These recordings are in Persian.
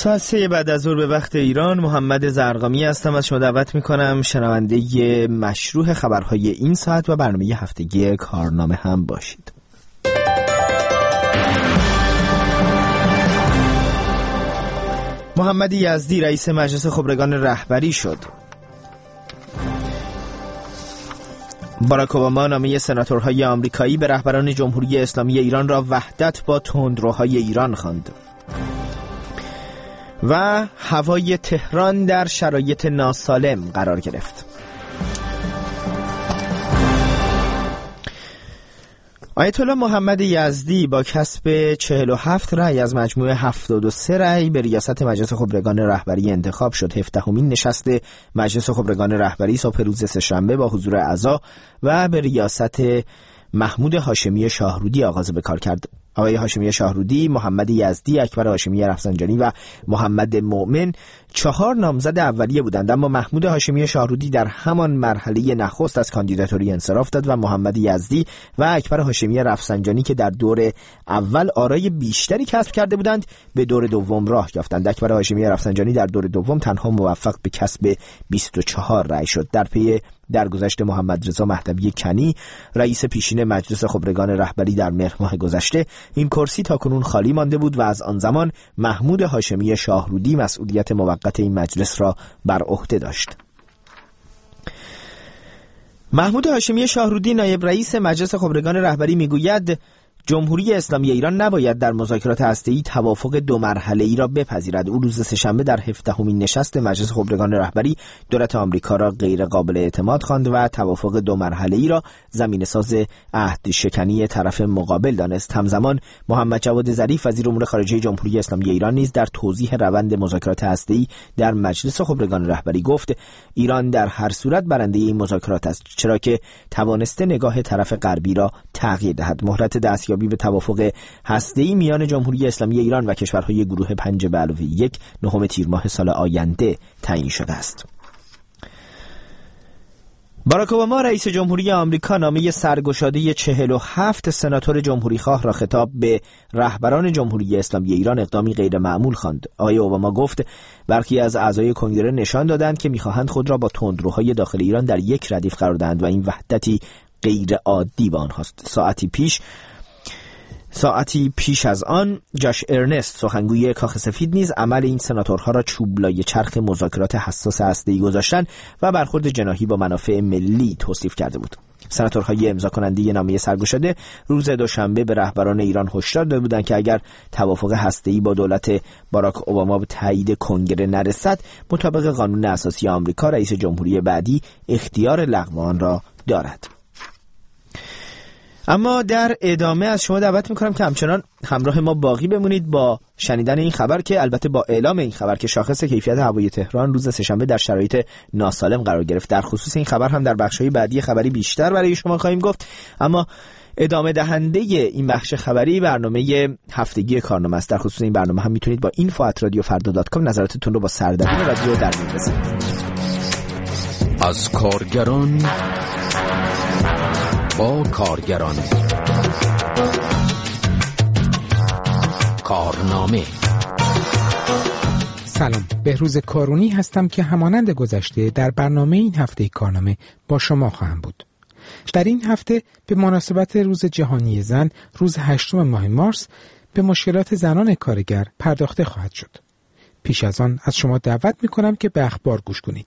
ساعت 3 بعد از ظهر به وقت ایران، محمد زرقامی هستم. از شما دعوت میکنم شنونده مشروع خبرهای این ساعت و برنامه هفتگی کارنامه هم باشید. محمد یزدی رئیس مجلس خبرگان رهبری شد. باراک اوباما نامه سناتورهای آمریکایی به رهبران جمهوری اسلامی ایران را وحدت با تندروهای ایران خواند. و هوای تهران در شرایط ناسالم قرار گرفت. آیت الله محمد یزدی با کسب 47 رأی از مجموع 73 رأی به ریاست مجلس خبرگان رهبری انتخاب شد. 17مین نشست مجلس خبرگان رهبری صبح روز سه‌شنبه با حضور اعضا و به ریاست محمود هاشمی شاهرودی آغاز به کار کرد. آقای هاشمی شاهرودی، محمد یزدی، اکبر هاشمی رفسنجانی و محمد مؤمن 4 نامزد اولیه بودند، اما محمود هاشمی شاهرودی در همان مرحله نخست از کاندیداتوری انصراف داد و محمد یزدی و اکبر هاشمی رفسنجانی که در دور اول آرای بیشتری کسب کرده بودند به دور دوم راه یافتند. اکبر هاشمی رفسنجانی در دور دوم تنها موفق به کسب 24 رأی شد. در پی درگذشت محمد رضا مهدوی کنی رئیس پیشین مجلس خبرگان رهبری در مهر ماه گذشته، این کرسی تاکنون خالی مانده بود و از آن زمان محمود هاشمی شاهرودی مسئولیت موقت این مجلس را بر عهده داشت. محمود هاشمی شاهرودی نایب رئیس مجلس خبرگان رهبری میگوید جمهوری اسلامی ایران نباید در مذاکرات هسته‌ای توافق 2 مرحله‌ای را بپذیرد. او روز سه‌شنبه در 17مین نشست مجلس خبرگان رهبری دولت آمریکا را غیر قابل اعتماد خواند و توافق 2 مرحله‌ای را زمینه‌ساز عهدشکنی طرف مقابل دانست. همزمان محمد جواد ظریف وزیر امور خارجه جمهوری اسلامی ایران نیز در توضیح روند مذاکرات هسته‌ای در مجلس خبرگان رهبری گفت ایران در هر صورت برنده این مذاکرات است، چرا که توانسته نگاه طرف غربی را تغییر دهد. مهلت دستیابی به توافق هسته‌ای میان جمهوری اسلامی ایران و کشورهای گروه 5+1 9 تیر ماه سال آینده تعیین شده است. باراک اوباما رئیس جمهوری آمریکا نامه سرگشاده 47 سناتور جمهوریخواه را خطاب به رهبران جمهوری اسلامی ایران اقدامی غیر معمول خواند. آقای اوباما گفت برخی از اعضای کنگره نشان دادند که می‌خواهند خود را با تندروهای داخل ایران در یک ردیف قرار دهند و این وحدتی غیر عادی با آنهاست. ساعتی پیش از آن جاش ارنست سخنگوی کاخ سفید نیز عمل این سناتورها را چوب لای چرخ مذاکرات حساس هسته‌ای گذاشتن و برخورد جناحی با منافع ملی توصیف کرده بود. سناتورهای امضا کننده نامه سرگشاده روز دوشنبه به رهبران ایران هشدار داده بودند که اگر توافق هسته‌ای با دولت باراک اوباما به تایید کنگره نرسد، مطابق قانون اساسی آمریکا رئیس جمهوری بعدی اختیار لغو آن را دارد. اما در ادامه از شما دعوت میکنم که همچنان همراه ما باقی بمونید با شنیدن این خبر که البته با اعلام این خبر که شاخص کیفیت هوای تهران روز سه‌شنبه در شرایط ناسالم قرار گرفت. در خصوص این خبر هم در بخش‌های بعدی خبری بیشتر برای شما خواهیم گفت، اما ادامه دهنده این بخش خبری برنامه هفتگی کارنامه است. در خصوص این برنامه هم میتونید با info@radiofarda.com نظراتتون رو با سردبیر رادیو در میون بذارید. از کارگران با کارگران، کارنامه. سلام، بهروز کارونی هستم که همانند گذشته در برنامه این هفته کارنامه با شما خواهم بود. در این هفته به مناسبت روز جهانی زن، روز 8 ماه مارس، به مشکلات زنان کارگر پرداخته خواهد شد. پیش از آن از شما دعوت می‌کنم که به اخبار گوش کنید.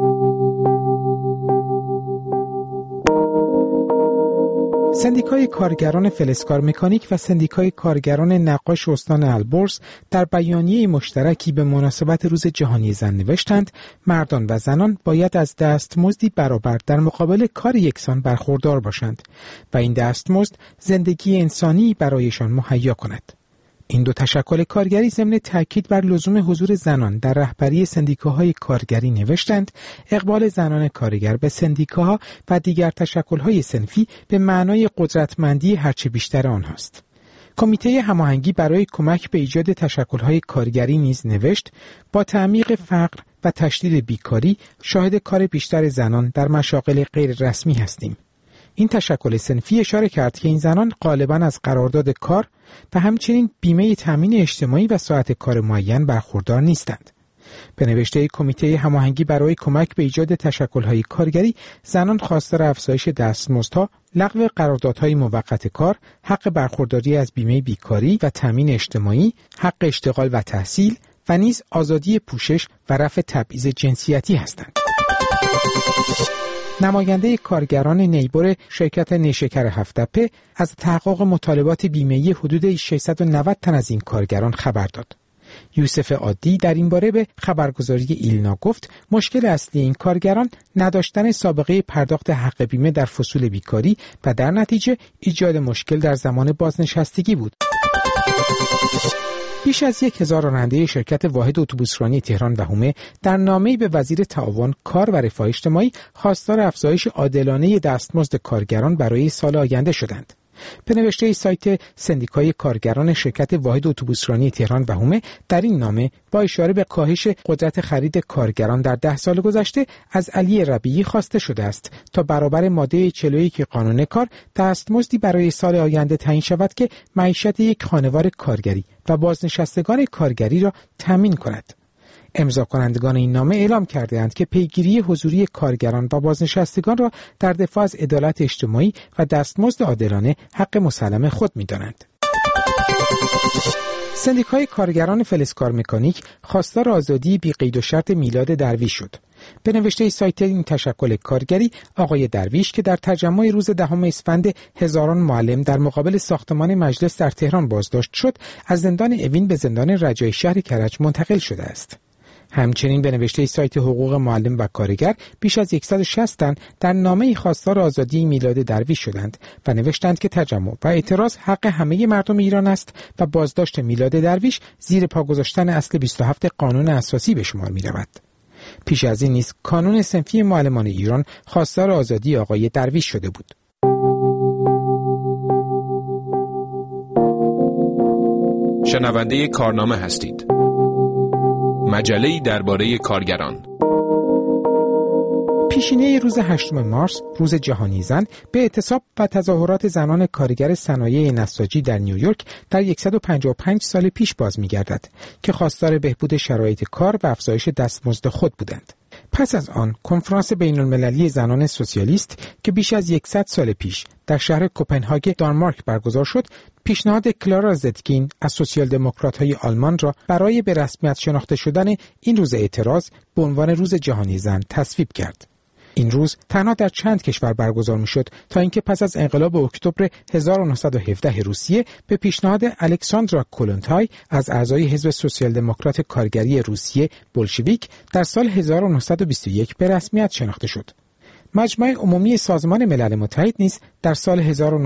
سندیکای کارگران فلزکار مکانیک و سندیکای کارگران نقاش استان البرز در بیانیه مشترکی به مناسبت روز جهانی زن نوشتند مردان و زنان باید از دستمزدی برابر در مقابل کار یکسان برخوردار باشند و این دستمزد زندگی انسانی برایشان مهیا کند. این دو تشکل کارگری ضمن تاکید بر لزوم حضور زنان در رهبری سندیکاهای کارگری نوشتند اقبال زنان کارگر به سندیکاها و دیگر تشکل‌های صنفی به معنای قدرتمندی هرچه بیشتر آنهاست. کمیته هماهنگی برای کمک به ایجاد تشکل‌های کارگری نیز نوشت با تعمیق فقر و تشدید بیکاری شاهد کار بیشتر زنان در مشاغل غیر رسمی هستیم. این تشکل صنفی اشاره کرد که این زنان غالباً از قرارداد کار و همچنین بیمه تامین اجتماعی و ساعت کار معین برخوردار نیستند. به نوشته کمیته هماهنگی برای کمک به ایجاد تشکل‌های کارگری، زنان خواستار افزایش دستمزدها، لغو قراردادهای موقت کار، حق برخورداری از بیمه بیکاری و تامین اجتماعی، حق اشتغال و تحصیل و نیز آزادی پوشش و رفع تبعیض جنسیتی هستند. نماینده کارگران نیبر شرکت نیشکر هفت‌تپه از تحقق مطالبات بیمه‌ای حدود 690 تن از این کارگران خبر داد. یوسف عادی در این باره به خبرگزاری ایلنا گفت مشکل اصلی این کارگران نداشتن سابقه پرداخت حق بیمه در فصول بیکاری و در نتیجه ایجاد مشکل در زمان بازنشستگی بود. بیش از 1000 راننده شرکت واحد اتوبوسرانی تهران و هومه در نامه‌ای به وزیر تعاون، کار و رفاه اجتماعی خواستار افزایش عادلانه دستمزد کارگران برای سال آینده شدند. به نوشته سایت سندیکای کارگران شرکت واحد اتوبوسرانی تهران و هومه، در این نامه با اشاره به کاهش قدرت خرید کارگران در 10 سال گذشته از علی ربیعی خواسته شده است تا برابر ماده 41 قانون کار دستمزدی برای سال آینده تعیین شود که معیشت یک خانوار کارگری و بازنشستگان کارگری را تامین کند. امضا کنندگان این نامه اعلام کرده‌اند که پیگیری حضوری کارگران و بازنشستگان را در دفاع از عدالت اجتماعی و دستمزد عادلانه حق مسلم خود می‌دانند. سندیکای کارگران فلزکار مکانیک خواستار آزادی بی قید و شرط میلاد درویش شد. به نوشته سایت این تشکل کارگری، آقای درویش که در تجمع روز 10 اسفند هزاران معلم در مقابل ساختمان مجلس در تهران بازداشت شد، از زندان اوین به زندان رجایی شهر کرج منتقل شده است. همچنین به نوشته سایت حقوق معلم و کارگر، بیش از 160 تن در نامه خواستار آزادی میلاد درویش شدند و نوشتند که تجمع و اعتراض حق همه مردم ایران است و بازداشت میلاد درویش زیر پا گذاشتن اصل 27 قانون اساسی به شمار می رود. پیش از این نیز کانون صنفی معلمان ایران خواستار آزادی آقای درویش شده بود. شنونده کارنامه هستید. مجله‌ای درباره کارگران. پیشینه روز 8 مارس، روز جهانی زن، به اعتصاب و تظاهرات زنان کارگر صنایع نساجی در نیویورک در 155 سال پیش باز می‌گردد که خواستار بهبود شرایط کار و افزایش دستمزد خود بودند. پس از آن، کنفرانس بین‌المللی زنان سوسیالیست که بیش از 100 سال پیش در شهر کوپنهاگ دانمارک برگزار شد، پیشنهاد کلارا زتکین از سوسیال دموکرات‌های آلمان را برای به رسمیت شناخته شدن این روز اعتراض به عنوان روز جهانی زن تصویب کرد. این روز تنها در چند کشور برگزار می‌شد تا اینکه پس از انقلاب اکتبر 1917 روسیه به پیشنهاد الکساندرا کولونتای از اعضای حزب سوسیال دموکرات کارگری روسیه بولشویک در سال 1921 به رسمیت شناخته شد. مجمع عمومی سازمان ملل متحد نیز در سال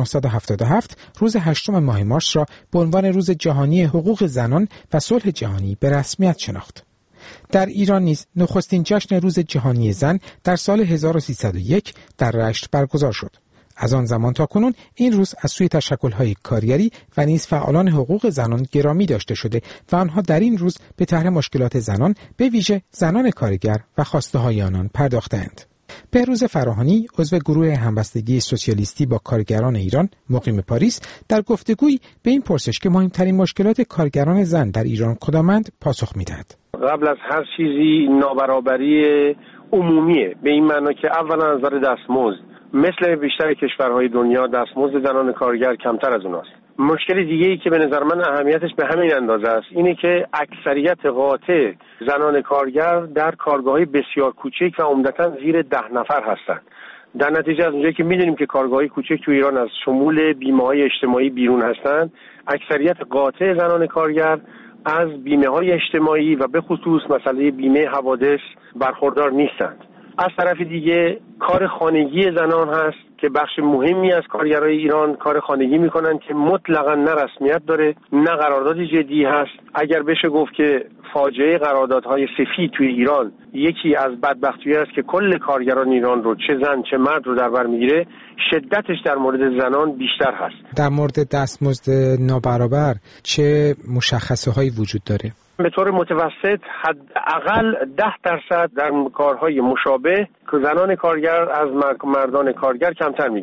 1977 روز 8 ماه مارس را به عنوان روز جهانی حقوق زنان و صلح جهانی به رسمیت شناخت. در ایران نیز نخستین جشن روز جهانی زن در سال 1301 در رشت برگزار شد. از آن زمان تا کنون این روز از سوی تشکل‌های کارگری و نیز فعالان حقوق زنان گرامی داشته شده و آنها در این روز به طرح مشکلات زنان، به ویژه زنان کارگر و خواسته‌های آنان پرداختند. بهروز فراهانی، عضو گروه همبستگی سوسیالیستی با کارگران ایران مقیم پاریس، در گفتگویی به این پرسش که مهمترین مشکلات کارگران زن در ایران کدامند پاسخ می‌دهد. قبل از هر چیزی نابرابری عمومیه، به این معنا که اولا از نظر دستمزد مثل بیشتر کشورهای دنیا دستمزد زنان کارگر کمتر از اوناست. مشکل دیگه‌ای که به نظر من اهمیتش به همین اندازه است اینه که اکثریت قاطع زنان کارگر در کارگاه‌های بسیار کوچک و عمدتاً زیر 10 نفر هستند. در نتیجه از اونجایی که می‌دونیم که کارگاه‌های کوچک تو ایران از شمول بیمه‌های اجتماعی بیرون هستند، اکثریت قاطع زنان کارگر از بیمه‌های اجتماعی و به خصوص مسئله بیمه حوادث برخوردار نیستند. از طرف دیگه کار خانگی زنان هست که بخش مهمی از کارگرای ایران کار خانگی میکنن که مطلقاً نه رسمیت داره نه قراردادی جدی هست. اگر بشه گفت که فاجعه قراردادهای سفید توی ایران یکی از بدبختی‌ها است که کل کارگران ایران رو چه زن چه مرد رو در بر میگیره، شدتش در مورد زنان بیشتر هست. در مورد دستمزد نابرابر چه مشخصه‌هایی وجود داره؟ به طور متوسط حداقل 10% در کارهای مشابه که زنان کارگر از مردان کارگر کمتر میگیرند.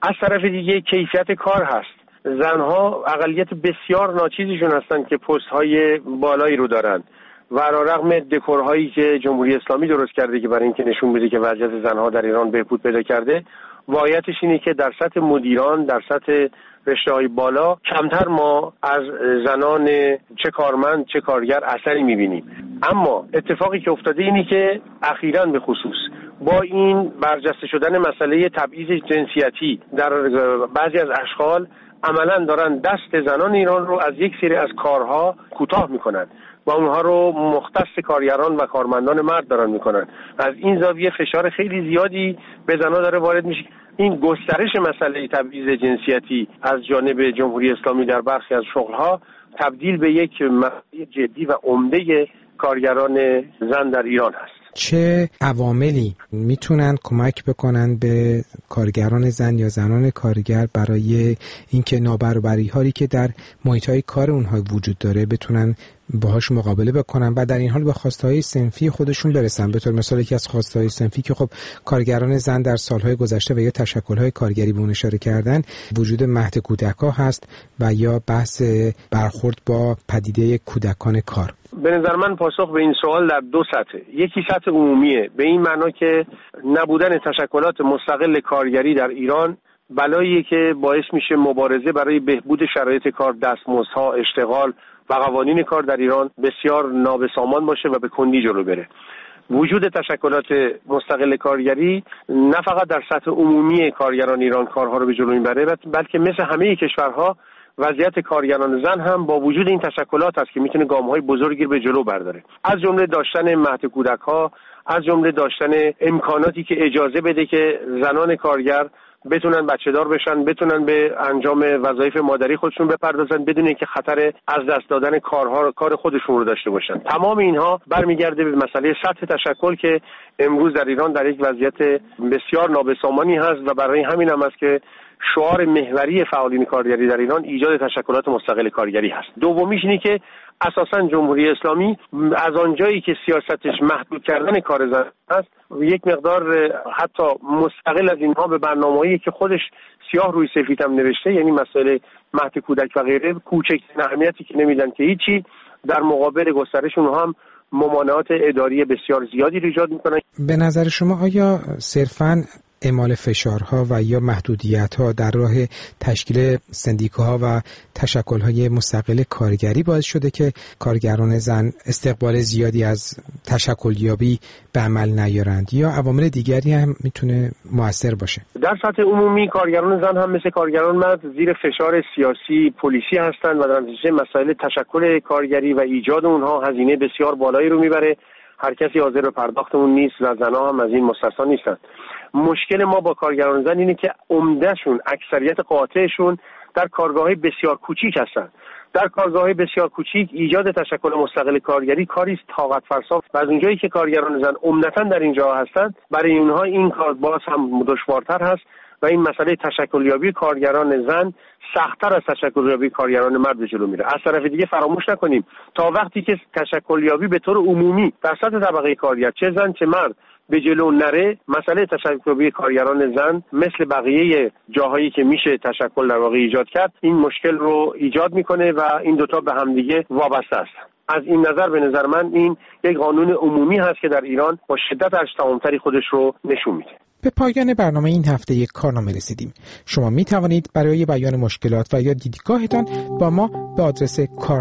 از طرف دیگه کیفیت کار هست. زنها اقلیت بسیار ناچیزشون هستن که پست های بالایی رو دارن و علیرغم دکورهایی که جمهوری اسلامی درست کرده که برای اینکه نشون بده که وضعیت زنها در ایران بهبود پیدا کرده، واقعیتش اینه که در سطح مدیران، در سطح رشته‌های بالا کمتر ما از زنان چه کارمند چه کارگر اثری می‌بینیم. اما اتفاقی که افتاده اینه که اخیراً به خصوص با این برجسته شدن مسئله تبعیض جنسیتی در بعضی از اشغال عملاً دارن دست زنان ایران رو از یک سری از کارها کوتاه می‌کنن و اونها رو مختص کارگران و کارمندان مرد دارن می‌کنن. از این زاویه فشار خیلی زیادی به زنان داره وارد میشه. این گسترش مسئله تبعیض جنسیتی از جانب جمهوری اسلامی در برخی از شغل‌ها تبدیل به یک مسئله جدی و عمده کارگران زن در ایران هست. چه عواملی میتونن کمک بکنن به کارگران زن یا زنان کارگر برای اینکه نابرابری‌هایی که در محیط‌های کار اونها وجود داره بتونن باهاش مقابله بکنن و در این حال به خواسته‌های صنفی خودشون برسن؟ به طور مثال یکی از خواسته‌های صنفی که خب کارگران زن در سالهای گذشته و یا تشکل‌های کارگری به اون اشاره کردن، وجود مهد کودک‌ها هست و یا بحث برخورد با پدیده کودکان کار. به نظر من پاسخ به این سوال در دو سطح. یکی سطح عمومیه، به این معنا که نبودن تشکلات مستقل کارگری در ایران بلاییه که باعث میشه مبارزه برای بهبود شرایط کار، دستمزدها، اشتغال و قوانین کار در ایران بسیار نابسامان باشه و به کندی جلو بره. وجود تشکلات مستقل کارگری نه فقط در سطح عمومی کارگران ایران کارها رو به جلو میبره، بلکه مثل همه کشورها وضعیت کارگران زن هم با وجود این تشکلات است که میتونه گام‌های بزرگی به جلو برداره، از جمله داشتن مهد کودک‌ها، از جمله داشتن امکاناتی که اجازه بده که زنان کارگر بتونن بچه‌دار بشن، بتونن به انجام وظایف مادری خودشون بپردازن بدون اینکه خطر از دست دادن کار خودشون رو داشته باشن. تمام اینها برمیگرده به مسئله سطح تشکل که امروز در ایران در یک وضعیت بسیار نابسامانی هست و برای همین هم است که شعار محوری فعالین کارگری در ایران ایجاد تشکلات مستقل کارگری هست. دومیش اینه که اساساً جمهوری اسلامی از آنجایی که سیاستش محدود کردن کار زن است، یک مقدار حتی مستقل از اینها به برنامه‌ای که خودش سیاه روی سفید هم نوشته، یعنی مسئله مهد کودک و غیره، کوچکترین اهمیتی که نمیدن که هیچی، در مقابل گسترش اونها هم ممانعات اداری بسیار زیادی رو ایجاد میکنن. به نظر شما آیا صرفاً اعمال فشارها و یا محدودیت‌ها در راه تشکیل سندیکاها و تشکل‌های مستقل کارگری باعث شده که کارگران زن استقبال زیادی از تشکلیابی به عمل نیارند یا عوامل دیگری هم میتونه مؤثر باشه؟ در سطح عمومی کارگران زن هم مثل کارگران مرد زیر فشار سیاسی پلیسی هستند و در نتیجه مسائل تشکل کارگری و ایجاد اونها هزینه بسیار بالایی رو میبره. هر کسی حاضر به پرداخت اون نیست و زنها هم از این مستثنا نیستند. مشکل ما با کارگران زن اینه که عمدهشون، اکثریت قاطعشون در کارگاه‌های بسیار کوچیک هستند. در کارگاه‌های بسیار کوچیک ایجاد تشکل مستقل کارگری کاری است طاقت فرسا و از اونجایی که کارگران زن عمدتاً در اینجا هستند، برای اونها این کار باز هم دشوارتر هست و این مسئله تشکلیابی کارگران زن سخت‌تر از تشکلیابی کارگران مرد به جلو میره. از طرف دیگه فراموش نکنیم تا وقتی که تشکلیابی به طور عمومی در سطح طبقه کارگر چه زن چه مرد به جلو نره، مسئله تشکلیابی کارگران زن مثل بقیه جاهایی که میشه تشکل در واقع ایجاد کرد این مشکل رو ایجاد میکنه و این دوتا به همدیگه وابسته است. از این نظر به نظر من این یک قانون عمومی هست که در ایران با شدت ارجح‌تری خودش رو نشون میده. به پایان برنامه این هفته یک کارنامه رسیدیم. شما می توانید برای بیان مشکلات و یا دیدگاهتان با ما به آدرس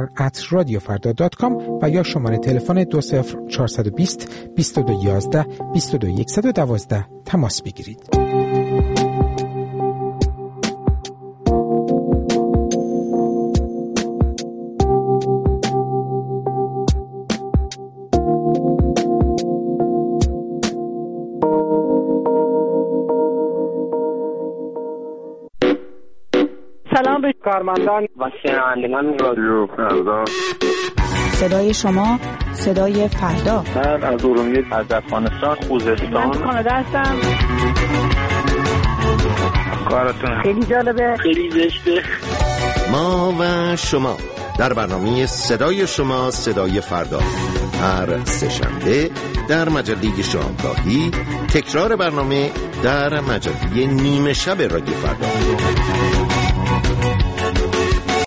kar@radiofarda.com و یا شماره تلفن 20420 2211 22112 تماس بگیرید. سلام به کارمندان و شنوندگان رادیو فردا. صدای شما، صدای فردا. من از ارومیه، از افغانستان، خوزستان. من کانادا هستم. کارتون خیلی جالبه، خیلی زشته. ما و شما در برنامه صدای شما، صدای فردا، هر سه‌شنبه در مجله شامگاهی، تکرار برنامه در مجله نیمه شب رادیو فردا.